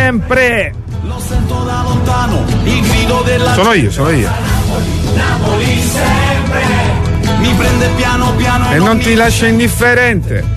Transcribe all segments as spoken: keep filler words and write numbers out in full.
sempre. Lo sento da lontano, il grido della Sono io, sono io. Napoli sempre mi prende piano piano E non ti lascia indifferente.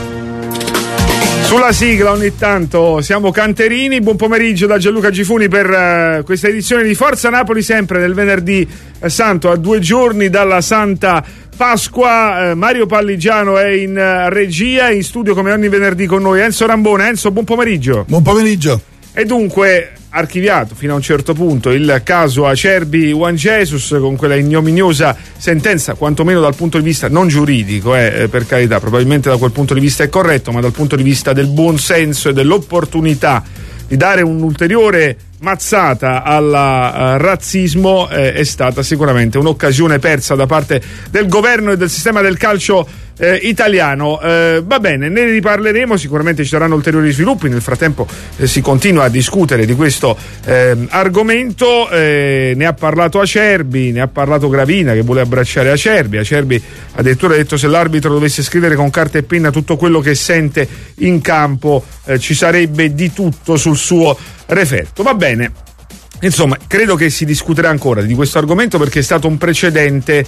Sulla sigla ogni tanto siamo canterini. Buon pomeriggio da Gianluca Gifuni per uh, questa edizione di Forza Napoli, sempre del venerdì eh, santo, a due giorni dalla Santa Pasqua. eh, Mario Palligiano è in uh, regia, in studio come ogni venerdì con noi Enzo Rambone. Enzo, buon pomeriggio. Buon pomeriggio. E dunque archiviato fino a un certo punto il caso Acerbi Juan Jesus, con quella ignominiosa sentenza, quantomeno dal punto di vista non giuridico, eh, per carità, probabilmente da quel punto di vista è corretto, ma dal punto di vista del buon senso e dell'opportunità di dare un'ulteriore mazzata al uh, razzismo, eh, è stata sicuramente un'occasione persa da parte del governo e del sistema del calcio eh, italiano. Eh, va bene, ne riparleremo, sicuramente ci saranno ulteriori sviluppi. Nel frattempo eh, si continua a discutere di questo eh, argomento. Eh, ne ha parlato Acerbi, ne ha parlato Gravina che vuole abbracciare Acerbi. Acerbi addirittura ha detto: se l'arbitro dovesse scrivere con carta e penna tutto quello che sente in campo, eh, ci sarebbe di tutto sul suo referto. Va bene, insomma, credo che si discuterà ancora di questo argomento, perché è stato un precedente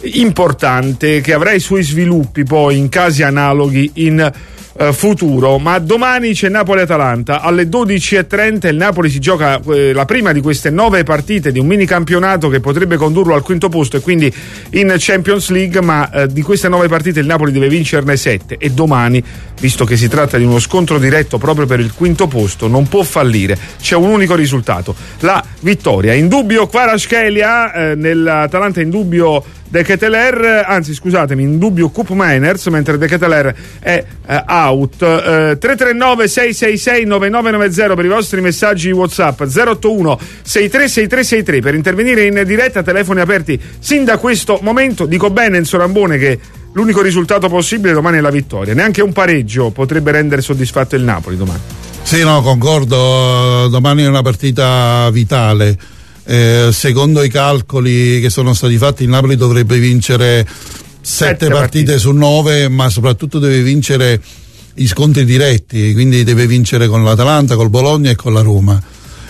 importante che avrà i suoi sviluppi poi in casi analoghi in Uh, futuro. Ma domani c'è Napoli-Atalanta alle dodici e trenta. Il Napoli si gioca eh, la prima di queste nove partite di un mini campionato che potrebbe condurlo al quinto posto e quindi in Champions League, ma eh, di queste nove partite il Napoli deve vincerne sette, e domani, visto che si tratta di uno scontro diretto proprio per il quinto posto, non può fallire. C'è un unico risultato: la vittoria. In dubbio Kvaratskhelia, eh, nell'Atalanta in dubbio De Ketelaere, anzi scusatemi, in dubbio Koop Meiners, mentre De Ketelaere è eh, out. eh, tre tre nove sei sei sei nove nove nove zero per i vostri messaggi WhatsApp, zero otto uno sei tre sei tre sei tre per intervenire in diretta, telefoni aperti sin da questo momento. Dico bene, Enzo Rambone, che l'unico risultato possibile domani è la vittoria. Neanche un pareggio potrebbe rendere soddisfatto il Napoli domani. Sì, no, concordo, domani è una partita vitale. Eh, secondo i calcoli che sono stati fatti, il Napoli dovrebbe vincere sette partite, partite su nove, ma soprattutto deve vincere gli scontri diretti, quindi deve vincere con l'Atalanta, col Bologna e con la Roma.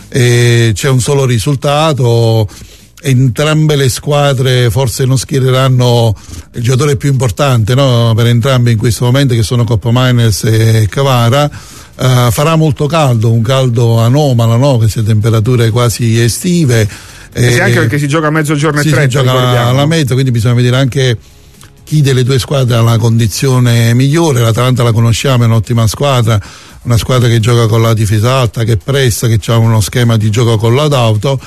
E c'è un solo risultato, entrambe le squadre forse non schiereranno il giocatore più importante, no, per entrambi in questo momento, che sono Koop Meiners e Kvara. Uh, farà molto caldo, un caldo anomalo, no? Queste temperature quasi estive. E sì, anche perché si gioca a mezzogiorno sì, e trenta, si gioca alla mezza, quindi bisogna vedere anche chi delle due squadre ha la condizione migliore. L'Atalanta la conosciamo, è un'ottima squadra, una squadra che gioca con la difesa alta, che pressa, che ha uno schema di gioco con l'auto,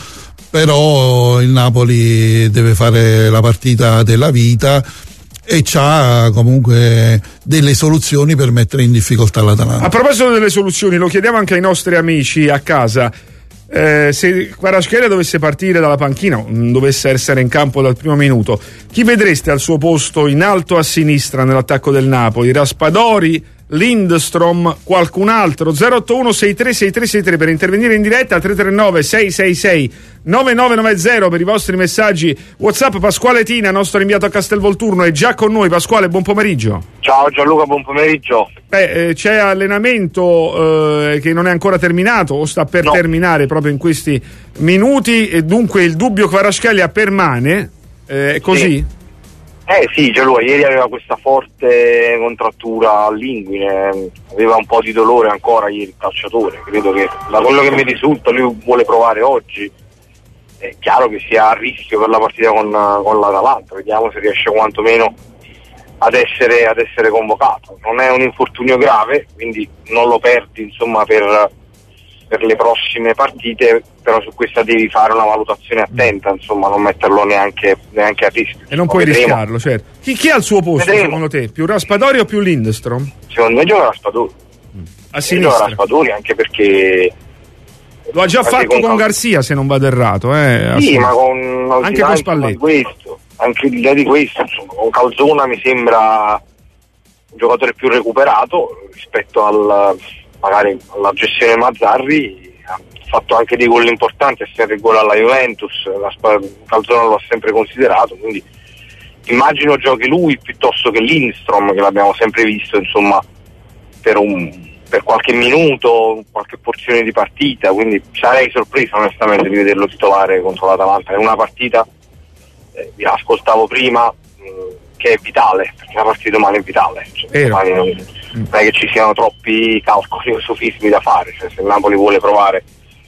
però il Napoli deve fare la partita della vita e c'ha comunque delle soluzioni per mettere in difficoltà l'Atalanta. A proposito delle soluzioni, lo chiediamo anche ai nostri amici a casa. Eh, se Kvaratskhelia dovesse partire dalla panchina, non dovesse essere in campo dal primo minuto, chi vedreste al suo posto in alto a sinistra nell'attacco del Napoli? Raspadori, Lindstrom, qualcun altro? Zero otto uno sei tre sei tre sei tre per intervenire in diretta, tre tre nove sei sei sei nove nove nove zero per i vostri messaggi WhatsApp. Pasquale Tina, nostro inviato a Castelvolturno, è già con noi. Pasquale, buon pomeriggio. Ciao Gianluca, buon pomeriggio. Beh, eh, c'è allenamento eh, che non è ancora terminato o sta per no. terminare proprio in questi minuti, e dunque il dubbio Kvaratskhelia permane, eh, è così? Sì. Eh sì, Gianluca, ieri aveva questa forte contrattura all'inguine, aveva un po' di dolore ancora ieri il calciatore. Credo che da quello che mi risulta lui vuole provare oggi. È chiaro che sia a rischio per la partita con, con l'Atalanta, vediamo se riesce quantomeno ad essere, ad essere convocato. Non è un infortunio grave, quindi non lo perdi insomma per, per le prossime partite, però su questa devi fare una valutazione attenta, insomma, non metterlo neanche, neanche a rischio. E non puoi vedremo. rischiarlo, certo. Chi, chi ha il suo posto vedremo. secondo te? Più Raspadori o più Lindstrom? Secondo me gioca Raspadori. Mm. A sinistra? Gioca Raspadori, anche perché lo ha già fatto con, con Garcia, se non vado errato, eh, sì, ma con anche con Spalletti. Questo, anche al di là di questo, insomma, con Calzona mi sembra un giocatore più recuperato rispetto al magari alla gestione Mazzarri. Ha fatto anche dei gol importanti, ha segnato il gol alla Juventus, la Calzona lo ha sempre considerato, quindi immagino giochi lui piuttosto che Lindstrom, che l'abbiamo sempre visto insomma per un per qualche minuto, qualche porzione di partita, quindi sarei sorpreso onestamente di vederlo titolare contro l'Atalanta. È una partita, eh, vi ascoltavo prima, mh, che è vitale, perché la partita domani è vitale, cioè, domani non, non è che ci siano troppi calcoli o sofismi da fare, cioè, se il Napoli vuole provare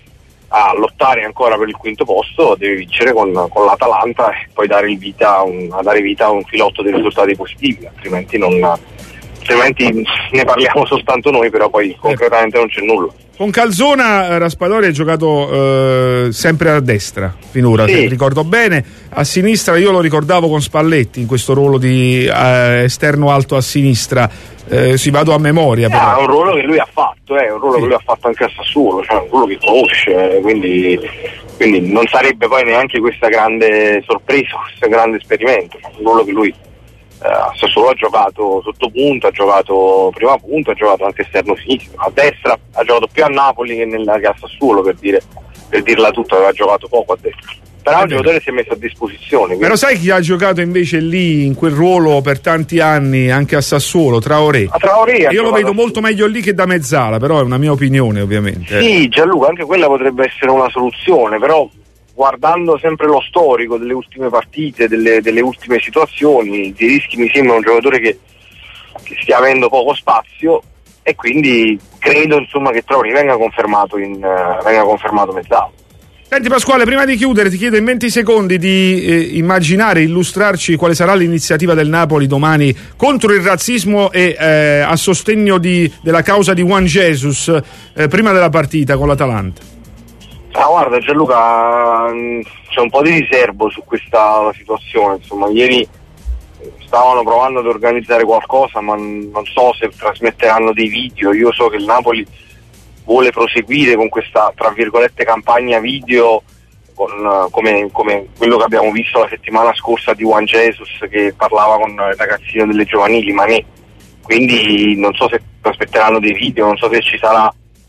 a lottare ancora per il quinto posto deve vincere con, con l'Atalanta e poi dare, il vita un, a dare vita a un filotto di risultati positivi, altrimenti non... altrimenti ne parliamo soltanto noi, però poi concretamente non c'è nulla. Con Calzona Raspadori ha giocato eh, sempre a destra finora, sì. Se ricordo bene. A sinistra io lo ricordavo con Spalletti in questo ruolo di eh, esterno alto a sinistra, eh, si vado a memoria. È un ruolo che lui ha fatto, è eh, un ruolo sì. che lui ha fatto anche a Sassuolo, cioè un ruolo che conosce, quindi, quindi non sarebbe poi neanche questa grande sorpresa, questo grande esperimento, un ruolo che lui Uh, Sassuolo ha giocato sotto punta, ha giocato prima punta, ha giocato anche esterno sinistro, a destra ha giocato più a Napoli che, nella, che a Sassuolo, per, dire, per dirla tutta, aveva giocato poco a destra, però il giocatore si è messo a disposizione. Quindi... Però sai chi ha giocato invece lì in quel ruolo per tanti anni anche a Sassuolo? Traoré. A Traoré io lo vedo molto meglio lì che da mezzala, però è una mia opinione ovviamente. Sì, Gianluca, anche quella potrebbe essere una soluzione, però guardando sempre lo storico delle ultime partite, delle, delle ultime situazioni, Zielinski mi sembra un giocatore che, che stia avendo poco spazio e quindi credo insomma che Traoré venga confermato in uh, venga confermato mezzala. Senti Pasquale, prima di chiudere ti chiedo in venti secondi di eh, immaginare, illustrarci quale sarà l'iniziativa del Napoli domani contro il razzismo e eh, a sostegno di, della causa di Juan Jesus eh, prima della partita con l'Atalanta. Ah, guarda Gianluca, c'è un po' di riservo su questa situazione, insomma ieri stavano provando ad organizzare qualcosa ma non so se trasmetteranno dei video. Io so che il Napoli vuole proseguire con questa tra virgolette campagna video con, come, come quello che abbiamo visto la settimana scorsa di Juan Jesus che parlava con il ragazzino delle giovanili, ma ne quindi non so se trasmetteranno dei video, non so se ci sarà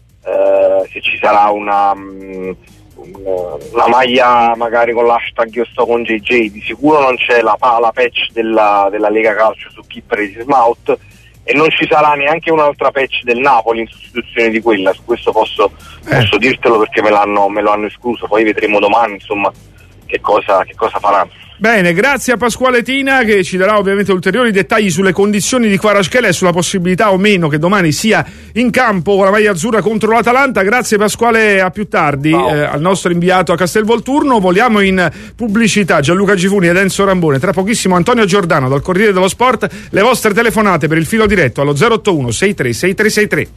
Uh, se ci sarà una, um, una maglia magari con l'hashtag io sto con J J. Di sicuro non c'è la, la patch della, della Lega Calcio su chi presi Smout e non ci sarà neanche un'altra patch del Napoli in sostituzione di quella, su questo posso, eh. posso dirtelo perché me l'hanno, me lo hanno escluso, poi vedremo domani insomma che cosa, che cosa faranno. Bene, grazie a Pasquale Tina che ci darà ovviamente ulteriori dettagli sulle condizioni di Kvaratskhelia e sulla possibilità o meno che domani sia in campo con la maglia azzurra contro l'Atalanta. Grazie Pasquale, a più tardi. Eh, al nostro inviato a Castelvolturno. Voliamo in pubblicità. Gianluca Gifuni ed Enzo Rambone, tra pochissimo Antonio Giordano dal Corriere dello Sport. Le vostre telefonate per il filo diretto allo zero otto uno sei tre sei tre sei tre.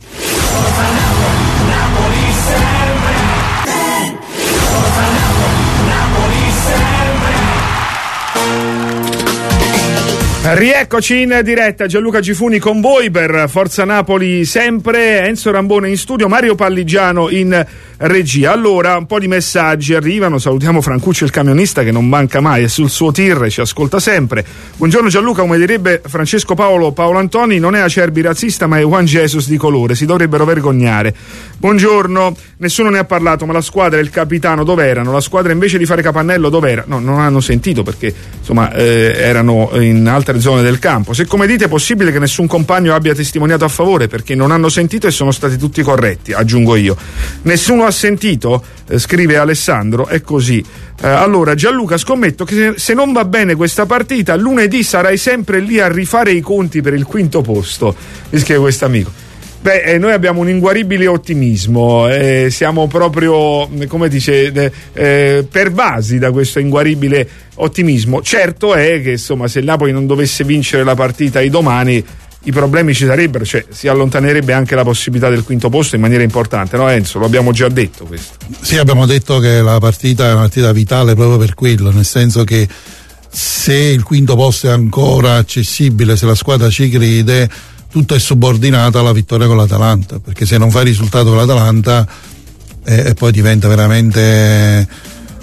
Rieccoci in diretta, Gianluca Gifuni con voi per Forza Napoli sempre, Enzo Rambone in studio, Mario Palligiano in regia. Allora, un po' di messaggi arrivano, salutiamo Francuccio il camionista che non manca mai, è sul suo tir, ci ascolta sempre. Buongiorno Gianluca, come direbbe Francesco Paolo Paolo Antoni, non è Acerbi razzista ma è Juan Jesus di colore, si dovrebbero vergognare. Buongiorno, nessuno ne ha parlato, ma la squadra e il capitano dov'erano? La squadra invece di fare capannello dov'era? No, non hanno sentito perché insomma eh, erano in altre zone del campo. Se come dite è possibile che nessun compagno abbia testimoniato a favore perché non hanno sentito e sono stati tutti corretti, aggiungo io. Nessuno ha sentito, eh, scrive Alessandro, è così. Eh, allora Gianluca, scommetto che se, se non va bene questa partita lunedì sarai sempre lì a rifare i conti per il quinto posto, mi scrive questo amico. Beh, eh, noi abbiamo un inguaribile ottimismo, eh, siamo proprio, come dice, eh, eh, pervasi da questo inguaribile ottimismo. Certo è che insomma se il Napoli non dovesse vincere la partita di domani i problemi ci sarebbero, cioè si allontanerebbe anche la possibilità del quinto posto in maniera importante, no Enzo? Lo abbiamo già detto questo. Sì, abbiamo detto che la partita è una partita vitale proprio per quello, nel senso che se il quinto posto è ancora accessibile, se la squadra ci crede, tutto è subordinato alla vittoria con l'Atalanta, perché se non fai risultato con l'Atalanta eh, e poi diventa veramente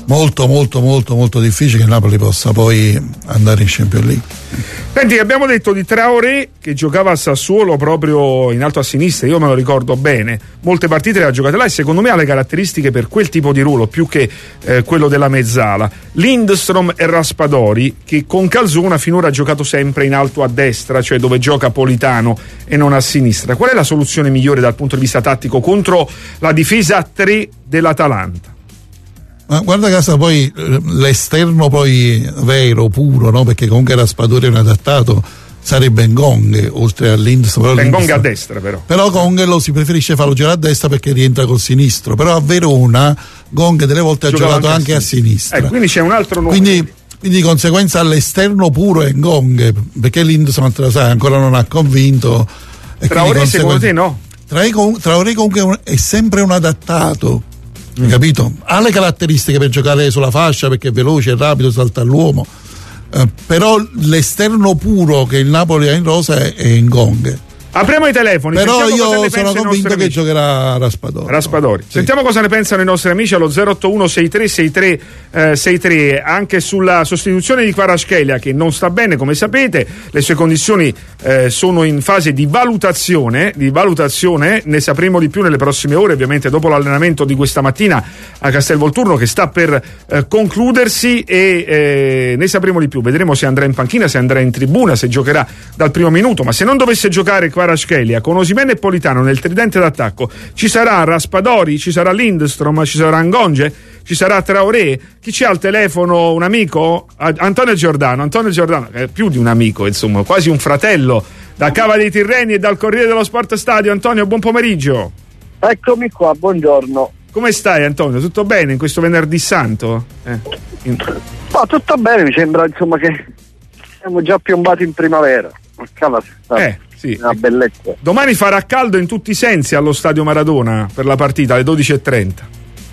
molto molto molto molto difficile che il Napoli possa poi andare in Champions League. Senti, abbiamo detto di Traoré che giocava a Sassuolo proprio in alto a sinistra, io me lo ricordo bene, molte partite le ha giocate là e secondo me ha le caratteristiche per quel tipo di ruolo più che eh, quello della mezzala. Lindstrom e Raspadori, che con Calzona finora ha giocato sempre in alto a destra, cioè dove gioca Politano e non a sinistra. Qual è la soluzione migliore dal punto di vista tattico contro la difesa a tre dell'Atalanta? Ma guarda caso poi l'esterno poi vero, puro, no? Perché comunque Raspadori è un adattato, sarebbe Ngong oltre a Lindstrom. Ngong a destra però. Però Ngong lo si preferisce farlo girare a destra perché rientra col sinistro. Però a Verona Ngong delle volte Giocava ha giocato anche, anche a sinistra. Eh, quindi c'è un altro nome. Quindi, quindi di conseguenza all'esterno puro è Ngong, perché Lindstrom sai, ancora non ha convinto. Traoré conseguenza... secondo te no? Traoré comunque è sempre un adattato. Mm. Capito? Ha le caratteristiche per giocare sulla fascia perché è veloce, è rapido, salta all'uomo, eh, però l'esterno puro che il Napoli ha in rosa è, è Ngong. Apriamo i telefoni. Però io sono convinto che giocherà Raspadori. Raspadori. Sì. Sentiamo cosa ne pensano i nostri amici allo zero otto uno sei tre sei tre sei tre, anche sulla sostituzione di Kvaratskhelia che non sta bene, come sapete. Le sue condizioni eh, sono in fase di valutazione, di valutazione, ne sapremo di più nelle prossime ore, ovviamente dopo l'allenamento di questa mattina a Castelvolturno che sta per eh, concludersi e eh, ne sapremo di più. Vedremo se andrà in panchina, se andrà in tribuna, se giocherà dal primo minuto, ma se non dovesse giocare Kvaratskhelia con Osimhen e Politano nel tridente d'attacco ci sarà Raspadori, ci sarà Lindstrom, ci sarà Ngonge, ci sarà Traoré. Chi c'è al telefono? Un amico? Antonio Giordano. Antonio Giordano è più di un amico, insomma, quasi un fratello, da Cava dei Tirreni e dal Corriere dello Sport Stadio. Antonio, buon pomeriggio. Eccomi qua, buongiorno. Come stai, Antonio? Tutto bene in questo venerdì santo? Eh. In... No, tutto bene, mi sembra insomma che siamo già piombati in primavera. Cava, eh sì. Una bellezza. Domani farà caldo in tutti i sensi allo stadio Maradona per la partita alle dodici e trenta.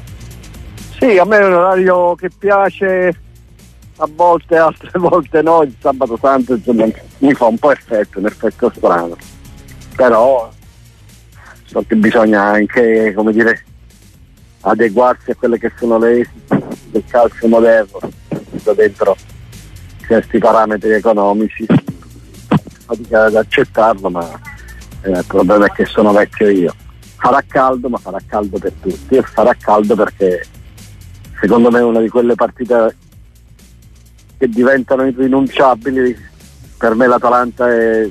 Sì, a me è un orario che piace, a volte, altre volte no. Il sabato santo insomma, mi fa un po' effetto, un effetto strano. Però so che bisogna anche, come dire, adeguarsi a quelle che sono le esigenze del calcio moderno, dentro certi parametri economici. Fatica ad accettarlo, ma eh, il problema è che sono vecchio io. Farà caldo, ma farà caldo per tutti e farà caldo perché secondo me è una di quelle partite che diventano irrinunciabili. Per me l'Atalanta è,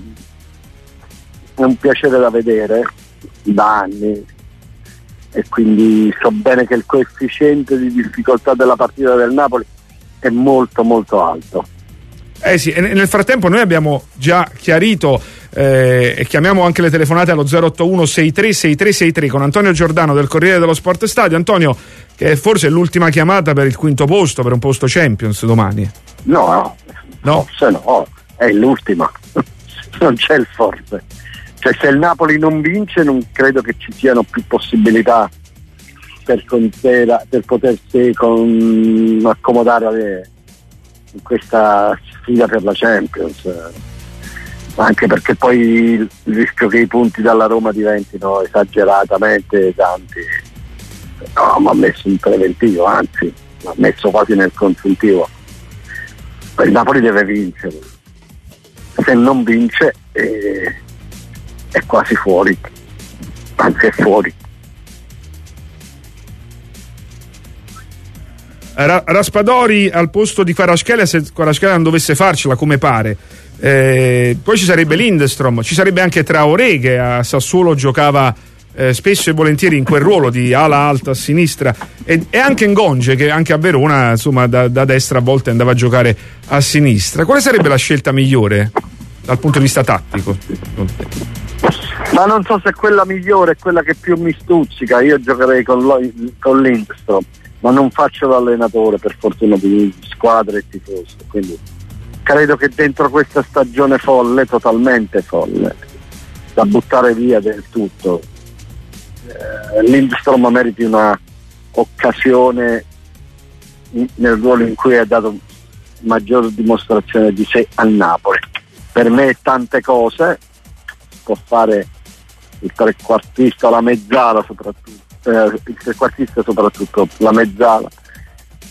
è un piacere da vedere da anni e quindi so bene che il coefficiente di difficoltà della partita del Napoli è molto molto alto. Eh sì, e nel frattempo noi abbiamo già chiarito eh, e chiamiamo anche le telefonate allo zero otto uno sei tre sei tre sei tre con Antonio Giordano del Corriere dello Sport Stadio. Antonio, che forse è l'ultima chiamata per il quinto posto, per un posto Champions domani. No, no, no? Forse no, è l'ultima, non c'è il forse. Cioè se il Napoli non vince non credo che ci siano più possibilità per, contera, per potersi con, accomodare alle, in questa sfida per la Champions, anche perché poi il rischio che i punti dalla Roma diventino esageratamente tanti no, mi ha messo in preventivo, anzi mi ha messo quasi nel consuntivo. Il Napoli deve vincere, se non vince eh, è quasi fuori, anzi è fuori. Raspadori al posto di Kvaratskhelia, se Kvaratskhelia non dovesse farcela come pare, eh, poi ci sarebbe Lindstrom, ci sarebbe anche Traoré che a Sassuolo giocava eh, spesso e volentieri in quel ruolo di ala alta a sinistra e, e anche Ngonge che anche a Verona insomma da, da destra a volte andava a giocare a sinistra. Quale sarebbe la scelta migliore dal punto di vista tattico? Ma non so se quella migliore è quella che più mi stuzzica. Io giocherei con, lo, con Lindstrom, ma non faccio l'allenatore, per fortuna, di squadra e tifoso, quindi credo che dentro questa stagione folle, totalmente folle, da buttare via del tutto, eh, Lindstrom meriti una occasione in, nel ruolo in cui ha dato maggior dimostrazione di sé al Napoli. Per me tante cose, può fare il trequartista, la mezzala soprattutto, Eh, il trequartista soprattutto, la mezzala,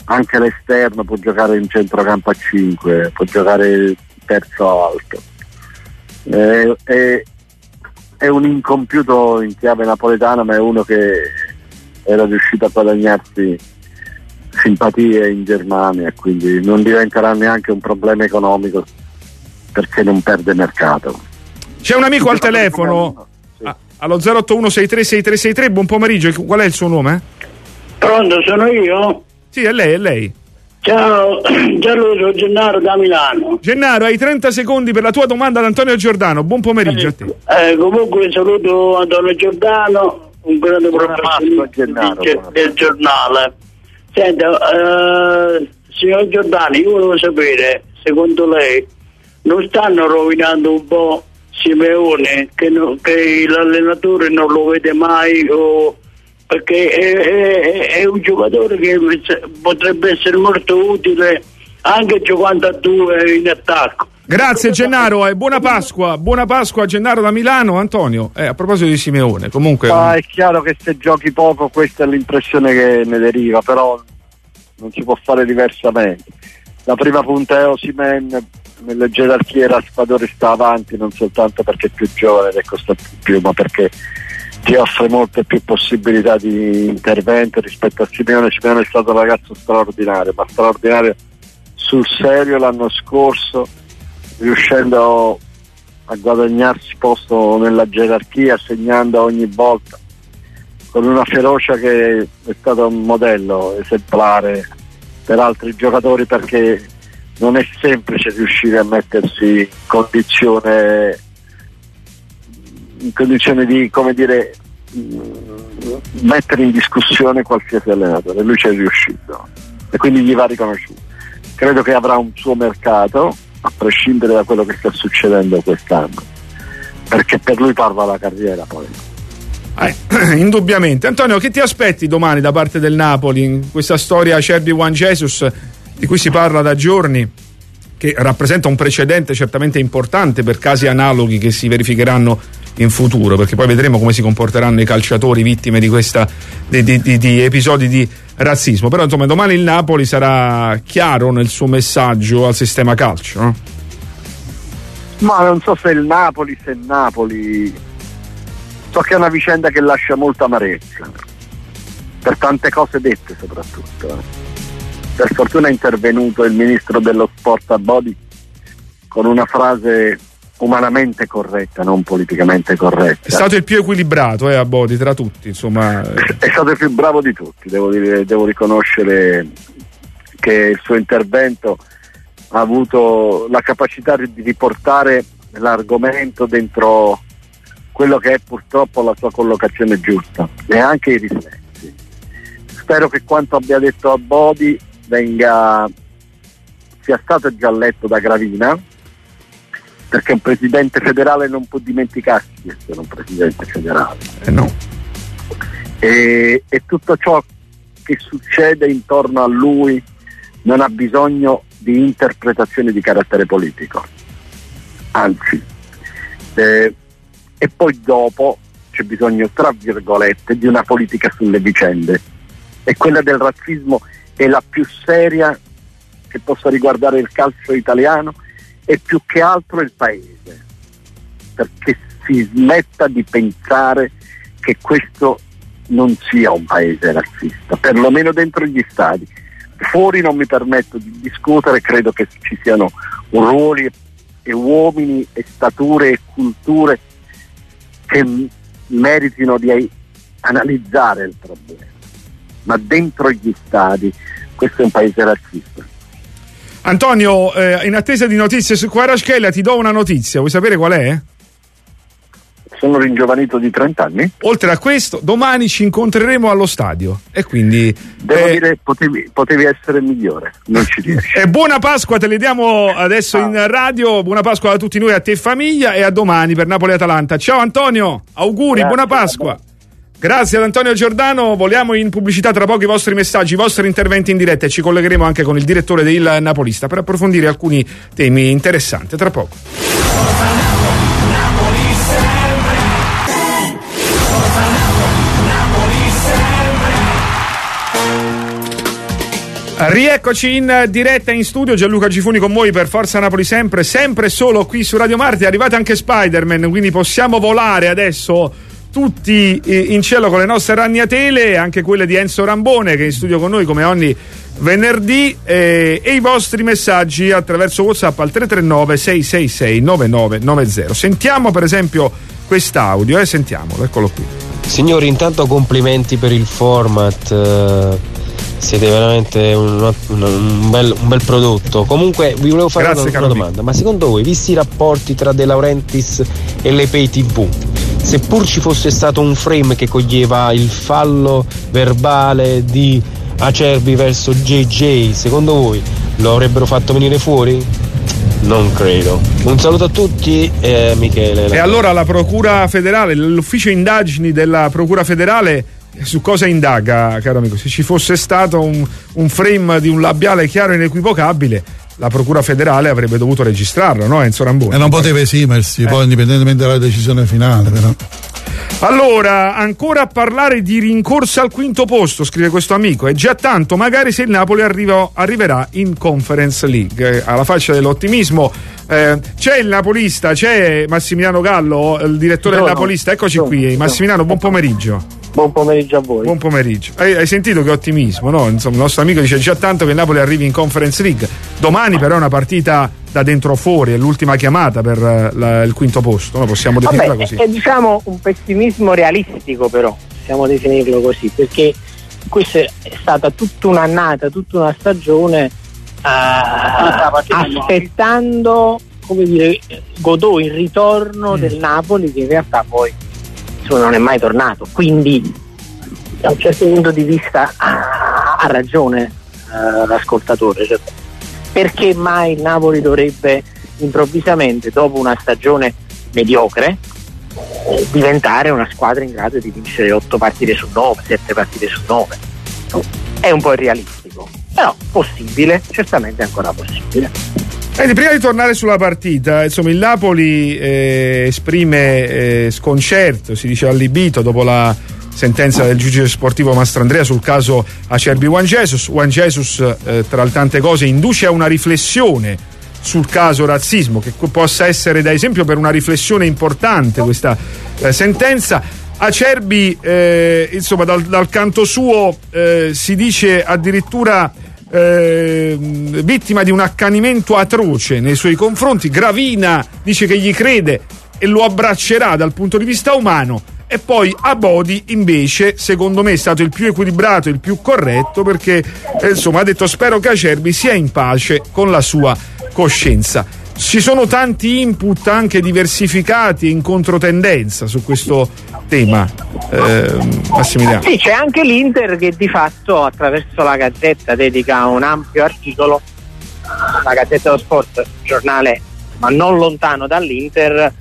anche l'esterno, può giocare in centrocampo a cinque, può giocare terzo alto. È, è, è un incompiuto in chiave napoletana, ma è uno che era riuscito a guadagnarsi simpatie in Germania e quindi non diventerà neanche un problema economico perché non perde mercato. C'è un amico al telefono, sì. a, allo zero otto uno sei tre sei tre sei tre, buon pomeriggio, qual è il suo nome? Pronto, sono io? Sì, è lei, è lei. Ciao, Gianlucio Gennaro da Milano. Gennaro, hai trenta secondi per la tua domanda ad Antonio Giordano, buon pomeriggio eh, a te. Eh, comunque saluto Antonio Giordano, un grande professionista del, del giornale. Senta, eh, signor Giordano, io volevo sapere, secondo lei, non stanno rovinando un po' Simeone, che, no, che l'allenatore non lo vede mai, o, perché è, è, è un giocatore che potrebbe essere molto utile anche giocando a due in attacco. Grazie Gennaro e buona Pasqua, buona Pasqua a Gennaro da Milano. Antonio, eh, a proposito di Simeone, comunque... Ma è chiaro che se giochi poco questa è l'impressione che ne deriva, però non si può fare diversamente. La prima punta è Osimhen, nelle gerarchie Raspadori sta avanti non soltanto perché è più giovane ed è costato più, ma perché ti offre molte più possibilità di intervento rispetto a Simeone. Simeone è stato un ragazzo straordinario, ma straordinario sul serio l'anno scorso, riuscendo a guadagnarsi posto nella gerarchia, segnando ogni volta con una ferocia che è stato un modello esemplare per altri giocatori, perché non è semplice riuscire a mettersi in condizione in condizione di, come dire, mettere in discussione qualsiasi allenatore. Lui ci è riuscito e quindi gli va riconosciuto. Credo che avrà un suo mercato a prescindere da quello che sta succedendo quest'anno, perché per lui parla la carriera poi. Eh, indubbiamente. Antonio, che ti aspetti domani da parte del Napoli in questa storia Acerbi Juan Jesus di cui si parla da giorni, che rappresenta un precedente certamente importante per casi analoghi che si verificheranno in futuro, perché poi vedremo come si comporteranno i calciatori vittime di questa di, di, di, di episodi di razzismo. Però insomma domani il Napoli sarà chiaro nel suo messaggio al sistema calcio, no? Ma non so se il Napoli se il Napoli so che è una vicenda che lascia molta amarezza per tante cose dette, soprattutto eh. Per fortuna è intervenuto il ministro dello sport Abodi con una frase umanamente corretta, non politicamente corretta. È stato il più equilibrato eh, Abodi tra tutti, insomma. È stato il più bravo di tutti, devo dire, devo riconoscere che il suo intervento ha avuto la capacità di riportare l'argomento dentro quello che è purtroppo la sua collocazione giusta e anche i riflessi. Spero che quanto abbia detto Abodi venga sia stato già letto da Gravina, perché un presidente federale non può dimenticarsi di essere un presidente federale. Eh no. E, e tutto ciò che succede intorno a lui non ha bisogno di interpretazioni di carattere politico, anzi eh, e poi dopo c'è bisogno, tra virgolette, di una politica sulle vicende, e quella del razzismo è la più seria che possa riguardare il calcio italiano e più che altro il paese, perché si smetta di pensare che questo non sia un paese razzista, perlomeno dentro gli stadi. Fuori non mi permetto di discutere, credo che ci siano ruoli e uomini e stature e culture che meritino di analizzare il problema, ma dentro gli stadi questo è un paese razzista. Antonio, eh, in attesa di notizie su Kvaratskhelia ti do una notizia, vuoi sapere qual è? Sono ringiovanito di trenta anni. Oltre a questo, domani ci incontreremo allo stadio e quindi devo eh, dire potevi, potevi essere migliore, non ci riesci. E buona Pasqua, te le diamo adesso ah. in radio. Buona Pasqua a tutti noi, a te famiglia, e a domani per Napoli-Atalanta. Ciao Antonio, auguri, grazie, buona Pasqua. Grazie ad Antonio Giordano. Voliamo in pubblicità, tra poco i vostri messaggi, i vostri interventi in diretta, e ci collegheremo anche con il direttore del Napolista per approfondire alcuni temi interessanti. Tra poco. Rieccoci in diretta in studio, Gianluca Gifuni con voi per Forza Napoli sempre, sempre solo qui su Radio Marte. È arrivato anche Spider-Man, quindi possiamo volare adesso tutti in cielo con le nostre ragnatele, anche quelle di Enzo Rambone che è in studio con noi come ogni venerdì, eh, e i vostri messaggi attraverso WhatsApp al tre tre nove sei sei sei nove nove nove zero. Sentiamo per esempio quest'audio, eh, sentiamolo, eccolo qui. Signori, intanto complimenti per il format, siete veramente un, un, un, bel, un bel prodotto. Comunque vi volevo fare Grazie, una, una domanda, ma secondo voi, visti i rapporti tra De Laurentiis e le pay tv, seppur ci fosse stato un frame che coglieva il fallo verbale di Acerbi verso J J, secondo voi lo avrebbero fatto venire fuori? Non credo. Un saluto a tutti, eh, Michele. E allora la Procura Federale, l'ufficio indagini della Procura Federale su cosa indaga, caro amico? Se ci fosse stato un, un frame di un labiale chiaro e inequivocabile, la Procura Federale avrebbe dovuto registrarlo, no Enzo Rambone? E non poteva esimersi, eh. poi indipendentemente dalla decisione finale, però. Allora, ancora a parlare di rincorsa al quinto posto, scrive questo amico, è già tanto, magari se il Napoli arriva, arriverà in Conference League. Eh, alla faccia dell'ottimismo, eh, c'è il napolista, c'è Massimiliano Gallo, il direttore no, del napolista, eccoci no, qui. no. Massimiliano, buon pomeriggio. Buon pomeriggio a voi. Buon pomeriggio. Hai, hai sentito che ottimismo, no? Insomma, il nostro amico dice già tanto che il Napoli arrivi in Conference League. Domani però è una partita da dentro fuori, è l'ultima chiamata per la, il quinto posto, no? Possiamo definirla Vabbè, così. È, è diciamo un pessimismo realistico, però possiamo definirlo così, perché questa è stata tutta un'annata, tutta una stagione uh, aspettando, come dire, Godot, il ritorno mm. del Napoli, che in realtà poi insomma, non è mai tornato, quindi da un certo punto di vista ha, ha ragione uh, l'ascoltatore, cioè, perché mai il Napoli dovrebbe improvvisamente, dopo una stagione mediocre, eh, diventare una squadra in grado di vincere otto partite su nove, sette partite su nove? È un po' irrealistico, però possibile, certamente ancora possibile. Eh, prima di tornare sulla partita, insomma, il Napoli eh, esprime eh, sconcerto, si dice allibito dopo la sentenza del giudice sportivo Mastrandrea sul caso Acerbi Juan Jesus. Juan Jesus, eh, tra le tante cose, induce a una riflessione sul caso razzismo, che possa essere da esempio per una riflessione importante questa eh, sentenza. Acerbi, eh, insomma, dal, dal canto suo eh, si dice addirittura eh, vittima di un accanimento atroce nei suoi confronti. Gravina dice che gli crede e lo abbraccerà dal punto di vista umano. E poi Abodi invece, secondo me, è stato il più equilibrato, il più corretto, perché eh, insomma ha detto spero che Acerbi sia in pace con la sua coscienza. Ci sono tanti input anche diversificati e in controtendenza su questo tema, eh, Massimiliano. Sì, c'è anche l'Inter che di fatto attraverso la Gazzetta dedica un ampio articolo, la Gazzetta dello Sport, giornale ma non lontano dall'Inter,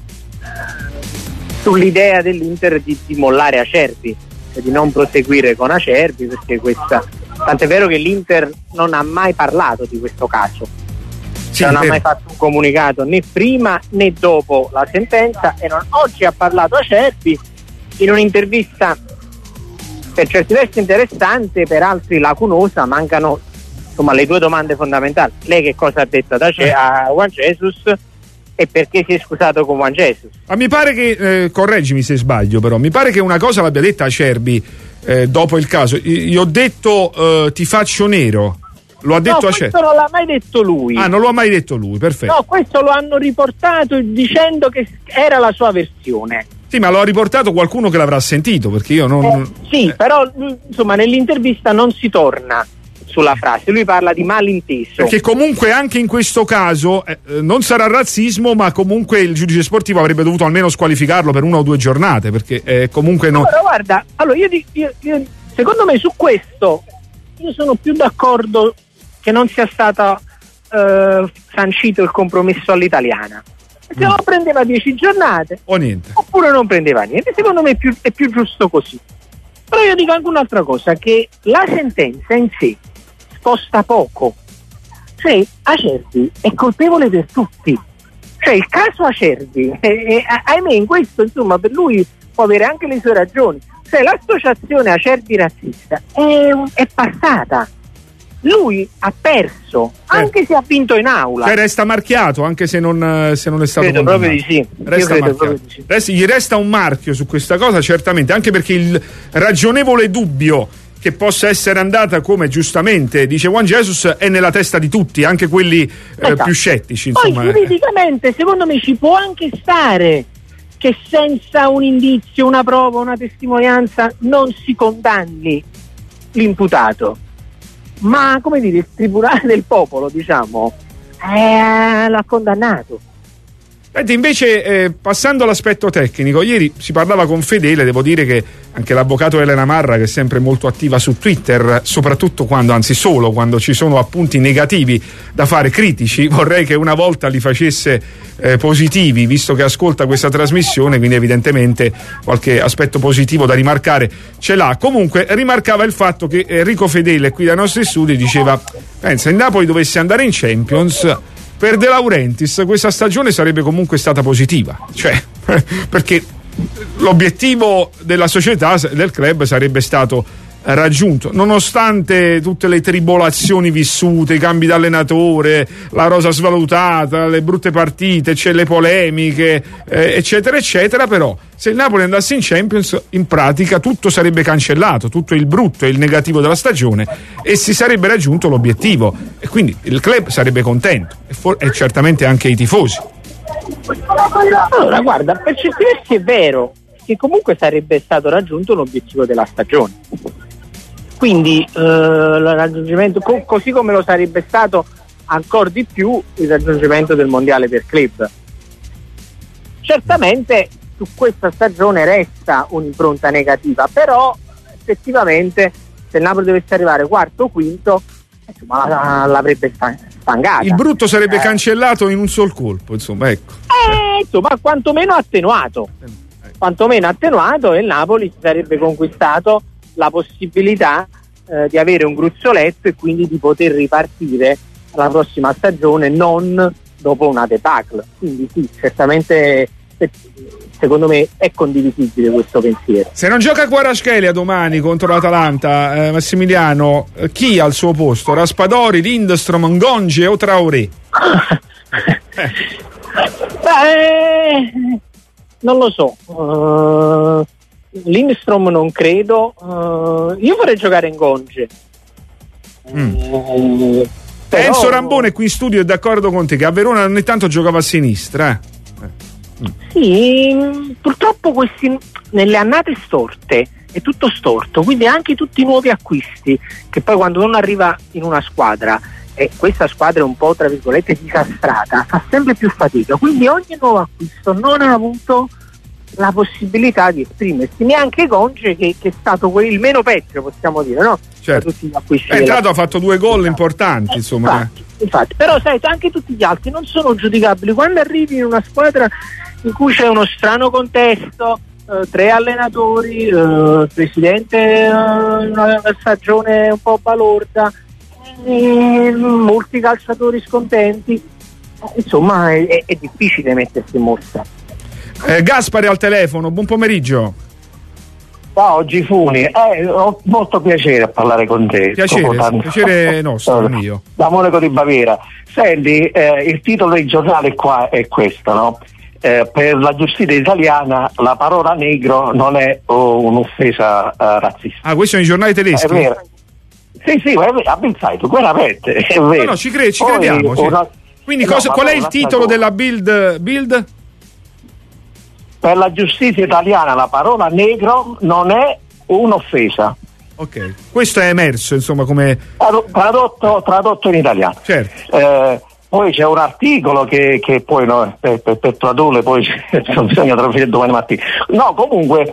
sull'idea dell'Inter di, di mollare Acerbi, cioè di non proseguire con Acerbi, perché questa, tant'è vero che l'Inter non ha mai parlato di questo caso, sì, non ha mai fatto un comunicato né prima né dopo la sentenza, e non, oggi ha parlato Acerbi in un'intervista per certi versi interessante, per altri lacunosa. Mancano insomma le due domande fondamentali: lei che cosa ha detto ad Ace- a Juan Jesus, e perché si è scusato con Juan Jesus? Ma mi pare che, eh, correggimi se sbaglio, però mi pare che una cosa l'abbia detta Acerbi eh, dopo il caso. Gli ho detto eh, ti faccio nero. Lo ha detto no, Acerbi? Questo non l'ha mai detto lui. Ah, non lo ha mai detto lui, perfetto. No, questo lo hanno riportato dicendo che era la sua versione. Sì, ma lo ha riportato qualcuno che l'avrà sentito, perché io non... Eh, sì, eh. però insomma nell'intervista non si torna sulla frase, lui parla di malinteso. Perché comunque anche in questo caso eh, non sarà razzismo, ma comunque il giudice sportivo avrebbe dovuto almeno squalificarlo per una o due giornate, perché eh, comunque non... Allora guarda, allora io, io, io secondo me su questo io sono più d'accordo che non sia stato eh, sancito il compromesso all'italiana, perché mm. o prendeva dieci giornate o niente, oppure non prendeva niente. Secondo me è più, è più giusto così. Però io dico anche un'altra cosa, che la sentenza in sé sposta poco, cioè Acerbi è colpevole per tutti, cioè il caso Acerbi e, e, ahimè in questo insomma per lui può avere anche le sue ragioni, cioè l'associazione Acerbi razzista è, è passata, lui ha perso, anche eh. se ha vinto in aula. Cioè resta marchiato, anche se non, se non è stato credo proprio di sì. Resta Io credo proprio di sì. Resta, gli resta un marchio su questa cosa, certamente, anche perché il ragionevole dubbio che possa essere andata come giustamente dice Juan Jesus è nella testa di tutti, anche quelli eh, esatto. più scettici. Insomma. Poi giuridicamente secondo me ci può anche stare che senza un indizio, una prova, una testimonianza non si condanni l'imputato. Ma come dire, il tribunale del popolo, diciamo, eh, l'ha condannato. Senti, invece, eh, passando all'aspetto tecnico, ieri si parlava con Fedele, devo dire che anche l'avvocato Elena Marra, che è sempre molto attiva su Twitter, soprattutto quando, anzi solo quando ci sono appunti negativi da fare, critici, vorrei che una volta li facesse eh, positivi, visto che ascolta questa trasmissione, quindi evidentemente qualche aspetto positivo da rimarcare ce l'ha. Comunque rimarcava il fatto che Enrico Fedele qui dai nostri studi diceva: pensa, il Napoli dovesse andare in Champions, per De Laurentiis questa stagione sarebbe comunque stata positiva, cioè perché l'obiettivo della società, del club, sarebbe stato raggiunto, nonostante tutte le tribolazioni vissute, i cambi d'allenatore, la rosa svalutata, le brutte partite, c'è le polemiche, eh, eccetera eccetera. Però se il Napoli andasse in Champions, in pratica tutto sarebbe cancellato, tutto il brutto e il negativo della stagione, e si sarebbe raggiunto l'obiettivo, e quindi il club sarebbe contento e, for- e certamente anche i tifosi. Allora guarda, per certi versi è vero che comunque sarebbe stato raggiunto l'obiettivo della stagione, quindi eh, il raggiungimento, co- così come lo sarebbe stato ancora di più il raggiungimento del mondiale per club. Certamente su questa stagione resta un'impronta negativa, però effettivamente se il Napoli dovesse arrivare quarto o quinto, insomma, la, l'avrebbe spangata. Il brutto sarebbe eh. cancellato in un sol colpo, insomma, ecco. Eh, insomma, quantomeno attenuato. quantomeno attenuato, e il Napoli si sarebbe conquistato la possibilità eh, di avere un gruzzoletto e quindi di poter ripartire la prossima stagione, non dopo una debacle. Quindi sì, certamente secondo me è condivisibile questo pensiero. Se non gioca Kvaratskhelia domani contro l'Atalanta, eh, Massimiliano, eh, chi al suo posto? Raspadori, Lindstrom, Ngonge o Traoré? Beh, non lo so, uh, Lindstrom non credo, uh, io vorrei giocare in Ngonge. mm. uh, però... Enzo Rambone qui in studio è d'accordo con te che a Verona ogni tanto giocava a sinistra, eh? Mm. Sì, purtroppo questi nelle annate storte è tutto storto, quindi anche tutti i nuovi acquisti, che poi quando uno arriva in una squadra e questa squadra è un po' tra virgolette disastrata, fa sempre più fatica, quindi ogni nuovo acquisto non ha avuto la possibilità di esprimersi, neanche Conce che, che è stato quel, il meno peggio, possiamo dire, no? Certo. Tutti gli acquisti è entrato, della... ha fatto due gol importanti, insomma. Infatti, infatti, però sai, anche tutti gli altri non sono giudicabili. Quando arrivi in una squadra in cui c'è uno strano contesto, eh, tre allenatori, eh, presidente, eh, una stagione un po' balorda, eh, molti calciatori scontenti, eh, insomma è, è difficile mettersi in mostra. eh, Gaspare al telefono, buon pomeriggio. Ciao Gifuni, eh, ho molto piacere a parlare con te. Piacere, piacere nostro, mio. Da Monaco di Baviera. Senti, eh, il titolo del giornale qua è questo, no? Eh, per la giustizia italiana la parola negro non è oh, un'offesa uh, razzista. Ah, questi sono i giornali tedeschi? È vero. Sì, sì, a Bild, guerra aperte, è vero. No, no, ci, cre- ci Poi, crediamo. Una... Quindi no, cosa, qual è il titolo della Bild? Bild? Per la giustizia italiana la parola negro non è un'offesa. Ok, questo è emerso, insomma, come tradotto, tradotto in italiano. Certo. Eh, poi c'è un articolo che, che poi no, per, per, per tradurre poi non bisogna tradurre domani mattina. No, comunque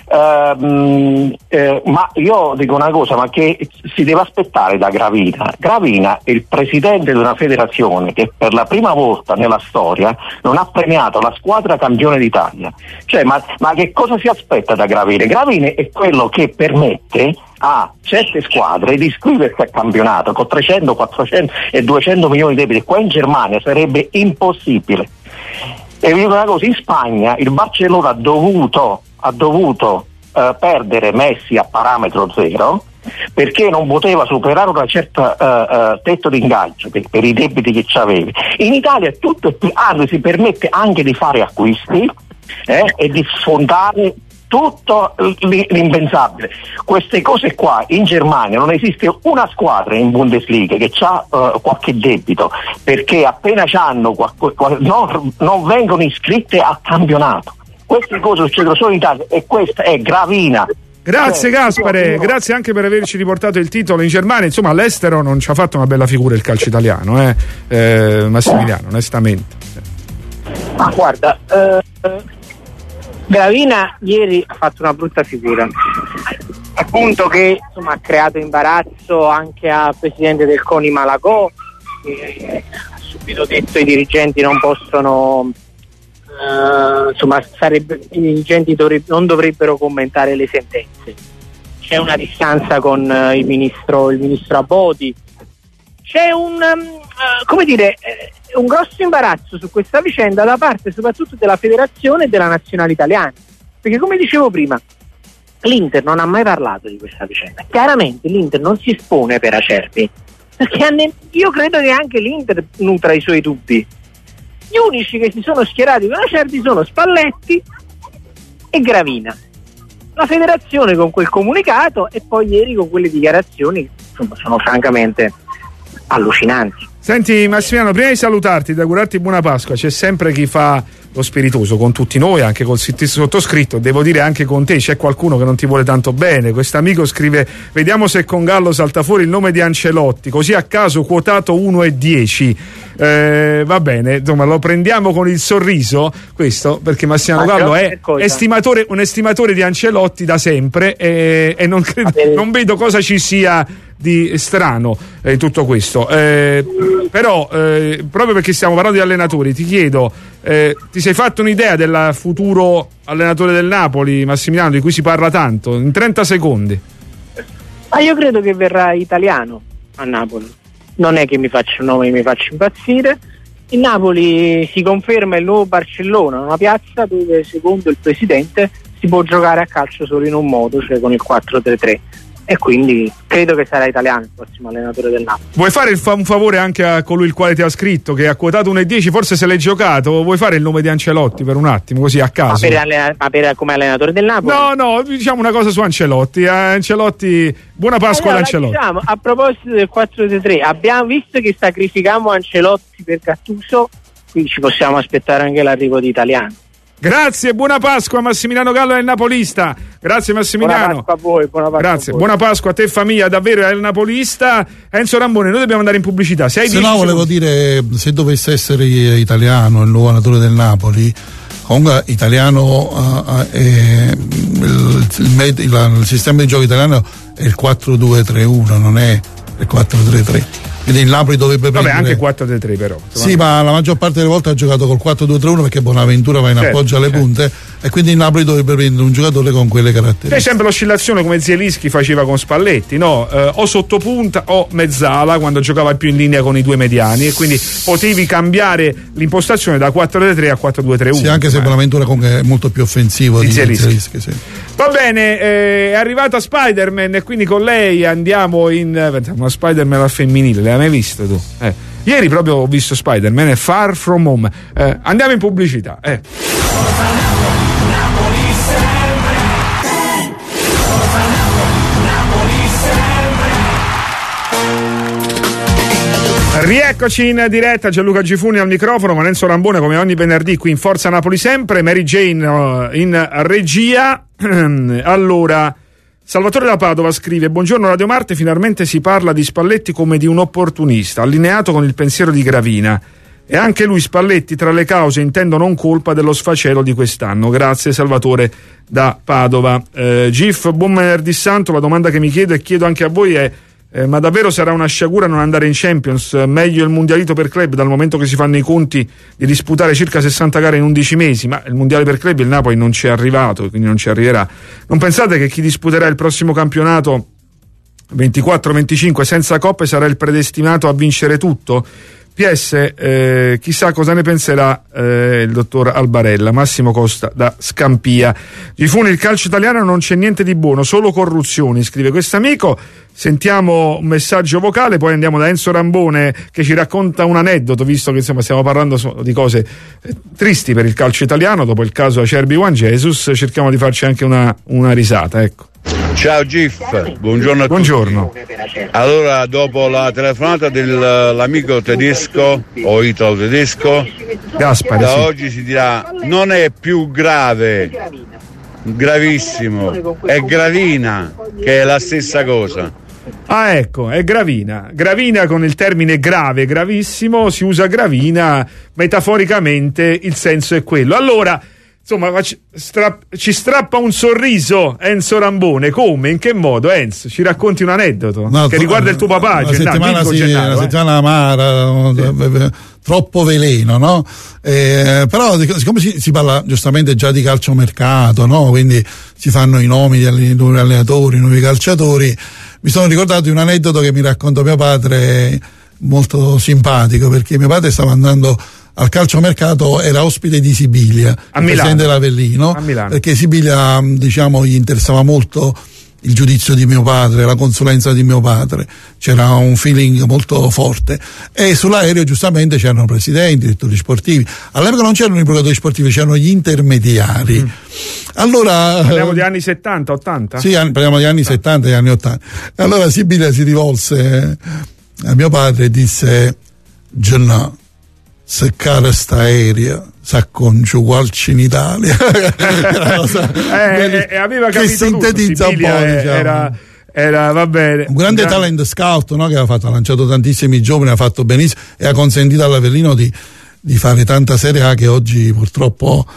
ehm, eh, ma io dico una cosa, ma che si deve aspettare da Gravina? Gravina è il presidente di una federazione che per la prima volta nella storia non ha premiato la squadra campione d'Italia. Cioè, ma, ma che cosa si aspetta da Gravina? Gravina è quello che permette a certe squadre di iscriversi al campionato con trecento, quattrocento e duecento milioni di debiti. Qua in Germania sarebbe impossibile. E vi dico una cosa, in Spagna il Barcellona ha dovuto ha dovuto eh, perdere Messi a parametro zero perché non poteva superare una certa uh, uh, tetto di ingaggio per, per i debiti che c'avevi. In Italia tutto, anzi, si permette anche di fare acquisti eh, e di sfondare tutto l'impensabile. Queste cose qua in Germania non esiste una squadra in Bundesliga che ha uh, qualche debito, perché appena c'hanno qualche, qual, non, non vengono iscritte al campionato. Queste cose succedono solo in Italia e questa è gravina. Grazie Gaspare, grazie anche per averci riportato il titolo in Germania. Insomma, all'estero non ci ha fatto una bella figura il calcio italiano, eh? Eh, Massimiliano, onestamente. Ma guarda, eh, Gravina ieri ha fatto una brutta figura, appunto, che insomma ha creato imbarazzo anche al presidente del CONI Malagò, che ha subito detto che i dirigenti non possono, eh, insomma sarebbe, i dirigenti dovrebbe, non dovrebbero commentare le sentenze. C'è una distanza con eh, il ministro il ministro Abodi, c'è un um, uh, come dire eh, un grosso imbarazzo su questa vicenda da parte soprattutto della federazione e della nazionale italiana, perché come dicevo prima l'Inter non ha mai parlato di questa vicenda. Chiaramente l'Inter non si espone per Acerbi, perché io credo che anche l'Inter nutra i suoi dubbi. Gli unici che si sono schierati con Acerbi sono Spalletti e Gravina, la federazione con quel comunicato e poi ieri con quelle dichiarazioni che insomma sono francamente allucinanti. Senti Massimiliano, prima di salutarti, di augurarti buona Pasqua, c'è sempre chi fa lo spiritoso con tutti noi, anche col sottoscritto, devo dire anche con te, c'è qualcuno che non ti vuole tanto bene. Quest'amico scrive: vediamo se con Gallo salta fuori il nome di Ancelotti, così a caso quotato uno e dieci. Eh, va bene, insomma lo prendiamo con il sorriso questo, perché Massimiliano Gallo è estimatore, un estimatore di Ancelotti da sempre e, e non, credo, non vedo cosa ci sia di strano in eh, tutto questo, eh, però eh, proprio perché stiamo parlando di allenatori ti chiedo, eh, ti sei fatto un'idea del futuro allenatore del Napoli, Massimiliano, di cui si parla tanto, in trenta secondi? Ma io credo che verrà italiano a Napoli, non è che mi faccia un nome che mi faccia impazzire. Il Napoli si conferma il nuovo Barcellona, una piazza dove secondo il presidente si può giocare a calcio solo in un modo, cioè con il quattro tre tre, e quindi credo che sarà italiano il prossimo allenatore del Napoli. Vuoi fare il fa- un favore anche a colui il quale ti ha scritto, che ha quotato uno e dieci, forse se l'hai giocato, vuoi fare il nome di Ancelotti per un attimo, così a caso? Ma per, allena- ma per come allenatore del Napoli? No, no, diciamo una cosa su Ancelotti. Eh, Ancelotti, buona Pasqua allora, ad Ancelotti. Diciamo, a proposito del quattro tre tre, abbiamo visto che sacrificammo Ancelotti per Gattuso, quindi ci possiamo aspettare anche l'arrivo di italiano. Grazie, buona Pasqua Massimiliano Gallo è il napolista. Grazie Massimiliano. Buona Pasqua a voi, buona Pasqua. Grazie, a voi. Buona Pasqua a te famiglia, davvero è il napolista. Enzo Rambone, noi dobbiamo andare in pubblicità. Se, se no volevo dire, se dovesse essere italiano il nuovo allenatore del Napoli, comunque italiano uh, è, il, il, il, il sistema di gioco italiano è il quattro due tre uno, non è il quattro tre tre. Quindi il Napoli dovrebbe prendere... Vabbè, anche quattro tre tre però. Sì, ma la maggior parte delle volte ha giocato col quattro due tre uno perché Bonaventura va in certo, appoggio alle certo. punte, e quindi il Napoli dovrebbe prendere un giocatore con quelle caratteristiche. C'è sempre l'oscillazione come Zielinski faceva con Spalletti, no? Eh, o sottopunta o mezzala quando giocava più in linea con i due mediani, e quindi potevi cambiare l'impostazione da quattro tre tre a quattro due tre uno. Sì, anche se Bonaventura comunque è molto più offensivo di, di Zielinski. Zielinski sì. Va bene, eh, è arrivata Spider-Man e quindi con lei andiamo in una Spider-Man al femminile, l'hai mai visto tu? Eh. Ieri proprio ho visto Spider-Man, è Far From Home. Eh, andiamo in pubblicità. Eh. Rieccoci in diretta, Gianluca Gifuni al microfono, Lorenzo Rambone come ogni venerdì qui in Forza Napoli sempre, Mary Jane uh, in regia. Allora, Salvatore da Padova scrive: buongiorno Radio Marte, finalmente si parla di Spalletti come di un opportunista, allineato con il pensiero di Gravina. E anche lui, Spalletti, tra le cause intendo non colpa dello sfacelo di quest'anno. Grazie Salvatore da Padova. Eh, Gif, buon venerdì santo, la domanda che mi chiedo e chiedo anche a voi è Eh, ma davvero sarà una sciagura non andare in Champions? Meglio il mondialito per club, dal momento che si fanno i conti di disputare circa sessanta gare in undici mesi, ma il mondiale per club il Napoli non ci è arrivato, quindi non ci arriverà. Non pensate che chi disputerà il prossimo campionato ventiquattro venticinque senza coppe sarà il predestinato a vincere tutto? P S, eh, chissà cosa ne penserà eh, il dottor Albarella. Massimo Costa da Scampia. Gifuni, il calcio italiano non c'è niente di buono, solo corruzioni, scrive questo amico. Sentiamo un messaggio vocale, poi andiamo da Enzo Rambone che ci racconta un aneddoto, visto che insomma stiamo parlando di cose tristi per il calcio italiano. Dopo il caso Acerbi Juan Jesus cerchiamo di farci anche una, una risata, ecco. Ciao Gif, buongiorno a buongiorno. tutti. Allora, dopo la telefonata dell'amico tedesco o italo tedesco, Gaspare, da sì. oggi si dirà non è più grave, gravissimo, è gravina, che è la stessa cosa. Ah, ecco, è gravina. Gravina con il termine grave, gravissimo, si usa gravina, metaforicamente il senso è quello. Allora, insomma, ci, stra- ci strappa un sorriso Enzo Rambone. Come? In che modo? Enzo, ci racconti un aneddoto no, che riguarda il tuo papà, una Gennaro, settimana, sì, Gennaro, una eh. settimana amara, sì. Troppo veleno, no? Eh, però siccome si, si parla giustamente già di calciomercato, no? Quindi si fanno i nomi degli nuovi allenatori, nuovi calciatori. Mi sono ricordato di un aneddoto che mi raccontò mio padre, molto simpatico, perché mio padre stava andando al calciomercato, era ospite di Sibilia, a il Milano. presidente dell'Avellino, a Milano. Perché Sibilia, diciamo, gli interessava molto il giudizio di mio padre, la consulenza di mio padre, c'era un feeling molto forte, e sull'aereo giustamente c'erano presidenti, direttori sportivi. All'epoca non c'erano i procuratori sportivi, c'erano gli intermediari. Mm. Allora parliamo di anni settanta ottanta? Sì, parliamo di anni ah. settanta e anni ottanta. Allora Sibilia si rivolse a mio padre e disse: Gennaro, se cara sta aerea s'acconcia qualche in Italia. eh, eh, aveva capito che sintetizza tutto. un po', diciamo. era, era va bene, un grande Gran... talent scout, no? Che ha fatto, ha lanciato tantissimi giovani, ha fatto benissimo e ha consentito all'Avellino di, di fare tanta Serie A che oggi purtroppo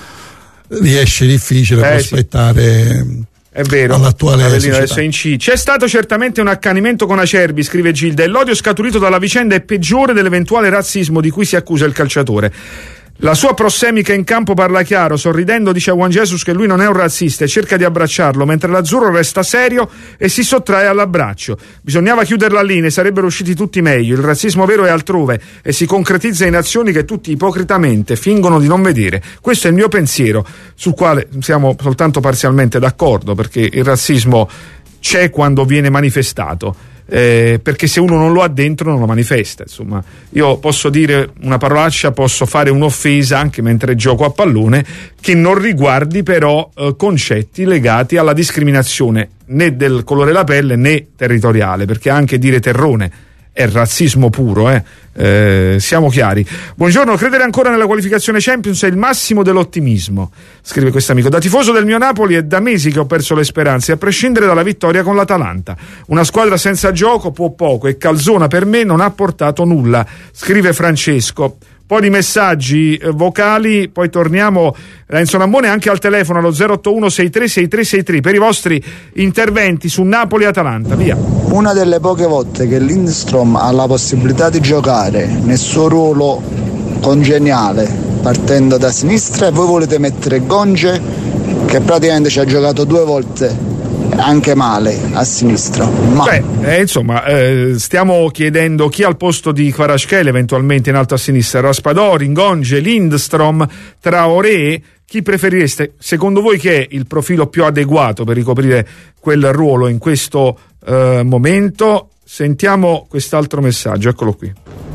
riesce difficile eh, prospettare. Sì. È vero, all'attuale Avellino adesso è in C. C'è stato certamente un accanimento con Acerbi, scrive Gilda, e l'odio scaturito dalla vicenda è peggiore dell'eventuale razzismo di cui si accusa il calciatore. La sua prossemica in campo parla chiaro, sorridendo dice a Juan Jesus che lui non è un razzista e cerca di abbracciarlo, mentre l'azzurro resta serio e si sottrae all'abbraccio. Bisognava chiuderla lì, ne sarebbero usciti tutti meglio. Il razzismo vero è altrove e si concretizza in azioni che tutti ipocritamente fingono di non vedere. Questo è il mio pensiero, sul quale siamo soltanto parzialmente d'accordo, perché il razzismo c'è quando viene manifestato. Eh, perché se uno non lo ha dentro non lo manifesta. Insomma, io posso dire una parolaccia, posso fare un'offesa anche mentre gioco a pallone che non riguardi però eh, concetti legati alla discriminazione né del colore della pelle né territoriale, perché anche dire terrone è razzismo puro, eh? Eh, siamo chiari. Buongiorno, credere ancora nella qualificazione Champions è il massimo dell'ottimismo, scrive questo amico. Da tifoso del mio Napoli è da mesi che ho perso le speranze, a prescindere dalla vittoria con l'Atalanta. Una squadra senza gioco può poco e Calzona per me non ha portato nulla, scrive Francesco. Poi di messaggi eh, vocali, poi torniamo da Enzo Rambone anche al telefono allo zero otto uno sei tre sei tre sei tre per i vostri interventi su Napoli-Atalanta. Via. Una delle poche volte che Lindstrom ha la possibilità di giocare nel suo ruolo congeniale partendo da sinistra, e voi volete mettere Gonge che praticamente ci ha giocato due volte anche male a sinistra. Ma... Beh, eh, insomma, eh, stiamo chiedendo chi al posto di Kvaratskhelia eventualmente in alto a sinistra, Raspadori, Ngonge, Lindstrom, Traoré. Chi preferireste? Secondo voi chi è il profilo più adeguato per ricoprire quel ruolo in questo eh, momento? Sentiamo quest'altro messaggio, eccolo qui.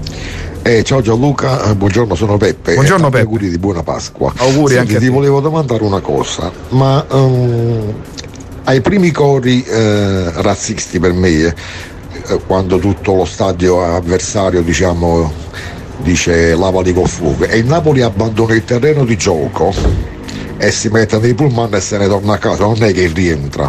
Eh, ciao Gianluca, eh, buongiorno, sono Peppe. Buongiorno eh, Peppe. Auguri di buona Pasqua. Auguri. Senti, anche a te. Ti volevo domandare una cosa, ma um, ai primi cori eh, razzisti per me, eh, quando tutto lo stadio avversario, diciamo, dice lavali col fuoco, e il Napoli abbandona il terreno di gioco e si mette nei pullman e se ne torna a casa, non è che rientra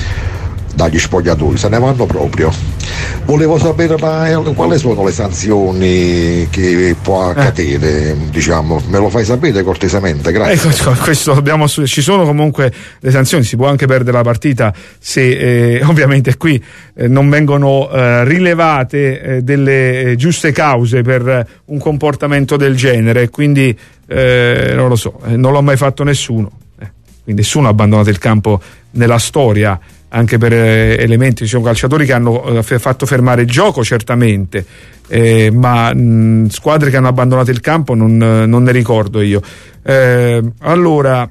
dagli spogliatoi, se ne vanno proprio. Volevo sapere la, quali sono le sanzioni che può accadere, eh. diciamo, me lo fai sapere cortesemente, grazie. Ecco, questo dobbiamo, ci sono comunque le sanzioni, si può anche perdere la partita se eh, ovviamente qui eh, non vengono eh, rilevate eh, delle eh, giuste cause per un comportamento del genere, quindi eh, non lo so, eh, non l'ho mai fatto nessuno, eh, quindi nessuno ha abbandonato il campo nella storia, anche per eh, elementi, diciamo, calciatori che hanno eh, fatto fermare il gioco certamente, eh, ma mh, squadre che hanno abbandonato il campo non, non ne ricordo io. Eh, allora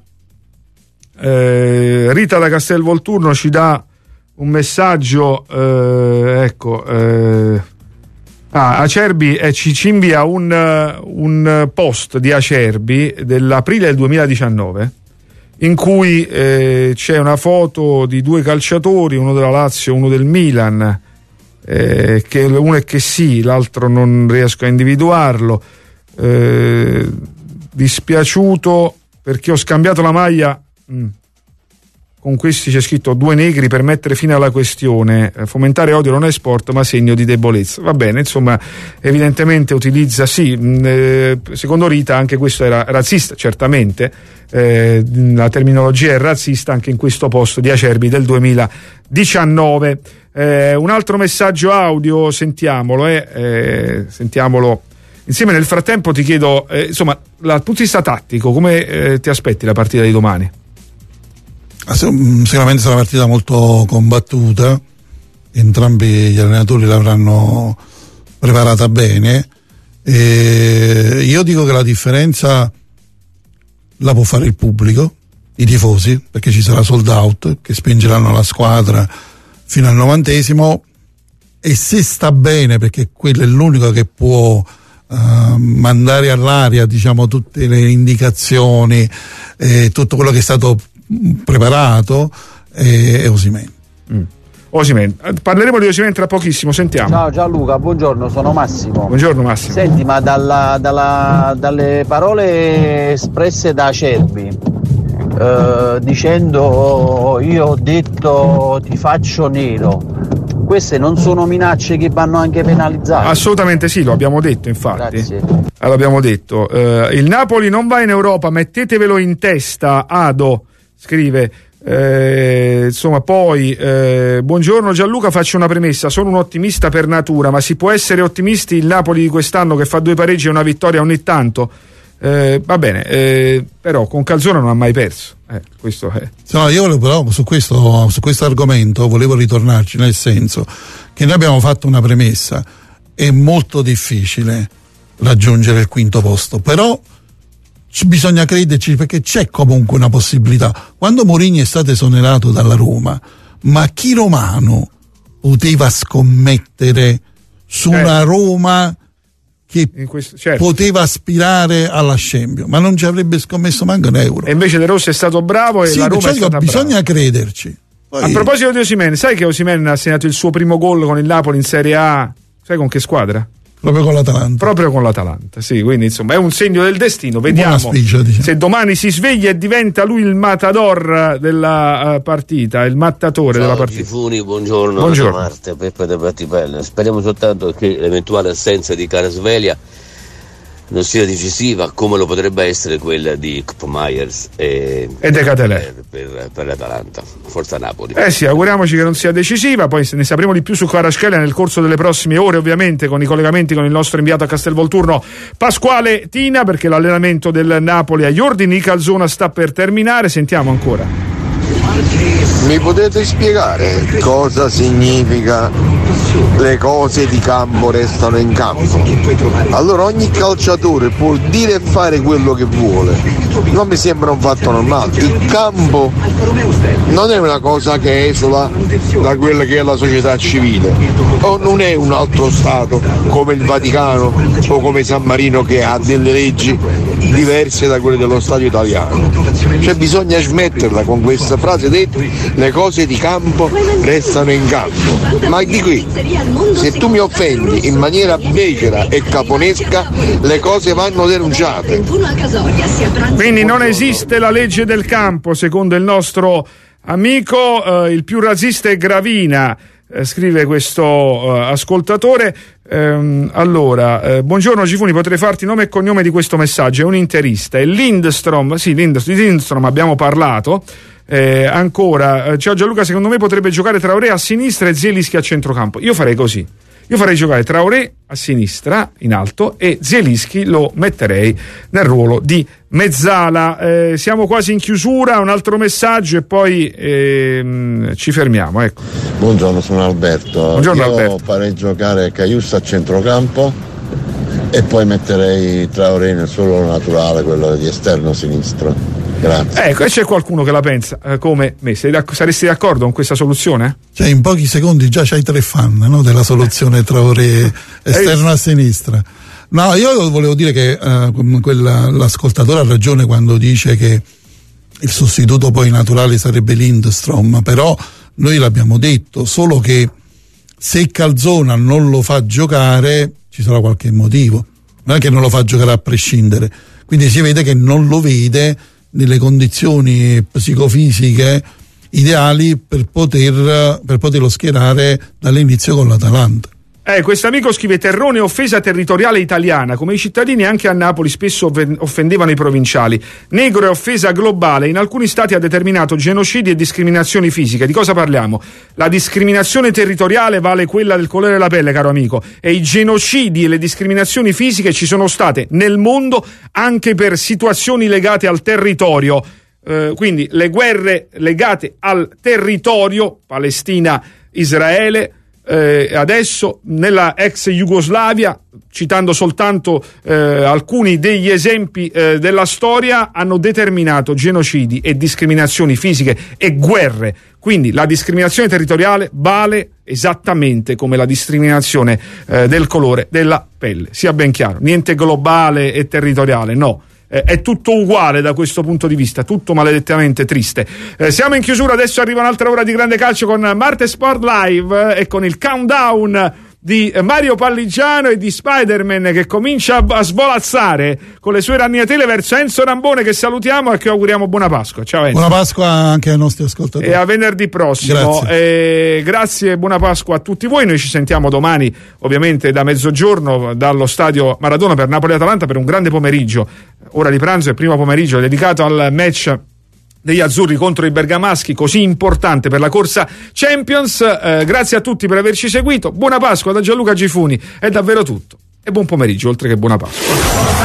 eh, Rita da Castelvolturno ci dà un messaggio, eh, ecco, eh, ah, Acerbi eh, ci, ci invia un, un post di Acerbi dell'aprile del duemiladiciannove in cui eh, c'è una foto di due calciatori, uno della Lazio e uno del Milan, eh, che uno è che sì, l'altro non riesco a individuarlo, eh, dispiaciuto perché ho scambiato la maglia mh. Con questi c'è scritto due negri per mettere fine alla questione, fomentare odio non è sport ma segno di debolezza. Va bene, insomma, evidentemente utilizza, sì, eh, secondo Rita anche questo era razzista, certamente, eh, la terminologia è razzista anche in questo post di Acerbi del duemiladiciannove. Eh, un altro messaggio audio, sentiamolo, eh, eh, sentiamolo insieme. Nel frattempo ti chiedo, eh, insomma, dal punto di vista tattico, come eh, ti aspetti la partita di domani? Sicuramente sarà una partita molto combattuta, entrambi gli allenatori l'avranno preparata bene, e io dico che la differenza la può fare il pubblico, i tifosi, perché ci sarà sold out che spingeranno la squadra fino al novantesimo, e se sta bene, perché quello è l'unico che può uh, mandare all'aria, diciamo, tutte le indicazioni, eh, tutto quello che è stato preparato, è Osimhen. mm. Osimhen, parleremo di Osimhen tra pochissimo, sentiamo. Ciao Gianluca, buongiorno, sono Massimo. Buongiorno Massimo. Senti, ma dalla, dalla, dalle parole espresse da Acerbi, eh, dicendo io ho detto ti faccio nero, queste non sono minacce che vanno anche penalizzate? Assolutamente sì, lo abbiamo detto, infatti. Grazie. L'abbiamo detto. Uh, il Napoli non va in Europa, mettetevelo in testa, Ado scrive. Eh, insomma, poi eh, buongiorno Gianluca, faccio una premessa, sono un ottimista per natura, ma si può essere ottimisti? Il Napoli di quest'anno che fa due pareggi e una vittoria ogni tanto, eh, va bene, eh, però con Calzona non ha mai perso, eh, questo è. No, io volevo, però su questo, su questo argomento volevo ritornarci, nel senso che noi abbiamo fatto una premessa: è molto difficile raggiungere il quinto posto, però bisogna crederci, perché c'è comunque una possibilità. Quando Mourinho è stato esonerato dalla Roma, ma chi romano poteva scommettere su certo. una Roma che questo, certo. poteva aspirare alla Champions, ma non ci avrebbe scommesso manco un euro. E invece De Rossi è stato bravo e sì, la Roma è stata bisogna brava. crederci. Poi... A proposito di Osimhen, sai che Osimhen ha segnato il suo primo gol con il Napoli in Serie A? Sai con che squadra? Proprio con l'Atalanta. Proprio con l'Atalanta, sì, quindi insomma è un segno del destino. Vediamo spiccia, diciamo. se domani si sveglia e diventa lui il matador della uh, partita, il mattatore Ciao, della partita. Gifuni, buongiorno, buongiorno. da Marte, Peppe da Battipelle. Speriamo soltanto che l'eventuale assenza di Kvaratskhelia non sia decisiva come lo potrebbe essere quella di Koop Meiners e, e De Ketelere per, per, per l'Atalanta. Forza Napoli. Eh sì, auguriamoci che non sia decisiva, poi ne sapremo di più su Kvaratskhelia nel corso delle prossime ore, ovviamente con i collegamenti con il nostro inviato a Castelvolturno Pasquale Tina, perché l'allenamento del Napoli agli ordini di Calzona sta per terminare. Sentiamo ancora. Mi potete spiegare cosa significa le cose di campo restano in campo? Allora ogni calciatore può dire e fare quello che vuole, non mi sembra un fatto normale. Il campo non è una cosa che esula da quella che è la società civile, o non è un altro stato come il Vaticano o come San Marino che ha delle leggi diverse da quelle dello Stato italiano. Cioè bisogna smetterla con questa frase detta: le cose di campo restano in campo. Ma di qui, se tu mi offendi in maniera becera e caponesca, le cose vanno denunciate. Quindi non esiste la legge del campo, secondo il nostro amico, eh, il più razzista è Gravina, eh, scrive questo eh, ascoltatore. Ehm, allora, eh, buongiorno Gifuni, potrei farti nome e cognome di questo messaggio, è un interista, è Lindstrom, sì, Lindstrom, di Lindstrom abbiamo parlato. Eh, ancora, eh, ciao Gianluca, secondo me potrebbe giocare Traoré a sinistra e Zielinski a centrocampo. Io farei così. Io farei giocare Traoré a sinistra in alto e Zielinski lo metterei nel ruolo di mezzala. Eh, siamo quasi in chiusura, un altro messaggio e poi ehm, ci fermiamo, ecco. Buongiorno, sono Alberto. Buongiorno, Io Alberto. farei giocare Caius a centrocampo e poi metterei Traoré nel suo ruolo naturale, quello di esterno sinistro. Grazie. Ecco, e c'è qualcuno che la pensa eh, come me. Sei d'ac- saresti d'accordo con questa soluzione? Cioè, in pochi secondi già c'hai tre fan, no? Della soluzione Traoré esterno a sinistra. No, io volevo dire che uh, quella, l'ascoltatore ha ragione quando dice che il sostituto poi naturale sarebbe Lindstrom, però noi l'abbiamo detto, solo che se Calzona non lo fa giocare ci sarà qualche motivo, non è che non lo fa giocare a prescindere, quindi si vede che non lo vede nelle condizioni psicofisiche ideali per poter per poterlo schierare dall'inizio con l'Atalanta. Eh, questo amico scrive: Terrone offesa territoriale italiana, come i cittadini anche a Napoli spesso offendevano i provinciali. Negro è offesa globale, in alcuni stati ha determinato genocidi e discriminazioni fisiche. Di cosa parliamo? La discriminazione territoriale vale quella del colore della pelle, caro amico, e i genocidi e le discriminazioni fisiche ci sono state nel mondo anche per situazioni legate al territorio. Eh, quindi le guerre legate al territorio, Palestina, Israele, Eh, adesso nella ex Jugoslavia, citando soltanto eh, alcuni degli esempi eh, della storia, hanno determinato genocidi e discriminazioni fisiche e guerre. Quindi la discriminazione territoriale vale esattamente come la discriminazione eh, del colore della pelle, sia ben chiaro, niente globale e territoriale, no. È tutto uguale da questo punto di vista, tutto maledettamente triste. Eh, siamo in chiusura, adesso arriva un'altra ora di grande calcio con Marte Sport Live eh, e con il countdown di Mario Palligiano e di Spider-Man che comincia a svolazzare con le sue ragnatele verso Enzo Rambone, che salutiamo e che auguriamo buona Pasqua. Ciao Enzo. Buona Pasqua anche ai nostri ascoltatori. E a venerdì prossimo. Grazie. Eh, grazie e buona Pasqua a tutti voi. Noi ci sentiamo domani, ovviamente da mezzogiorno, dallo stadio Maradona per Napoli-Atalanta per un grande pomeriggio. Ora di pranzo e primo pomeriggio dedicato al match degli azzurri contro i bergamaschi, così importante per la corsa Champions. Eh, grazie a tutti per averci seguito. Buona Pasqua da Gianluca Gifuni. È davvero tutto. E buon pomeriggio, oltre che buona Pasqua.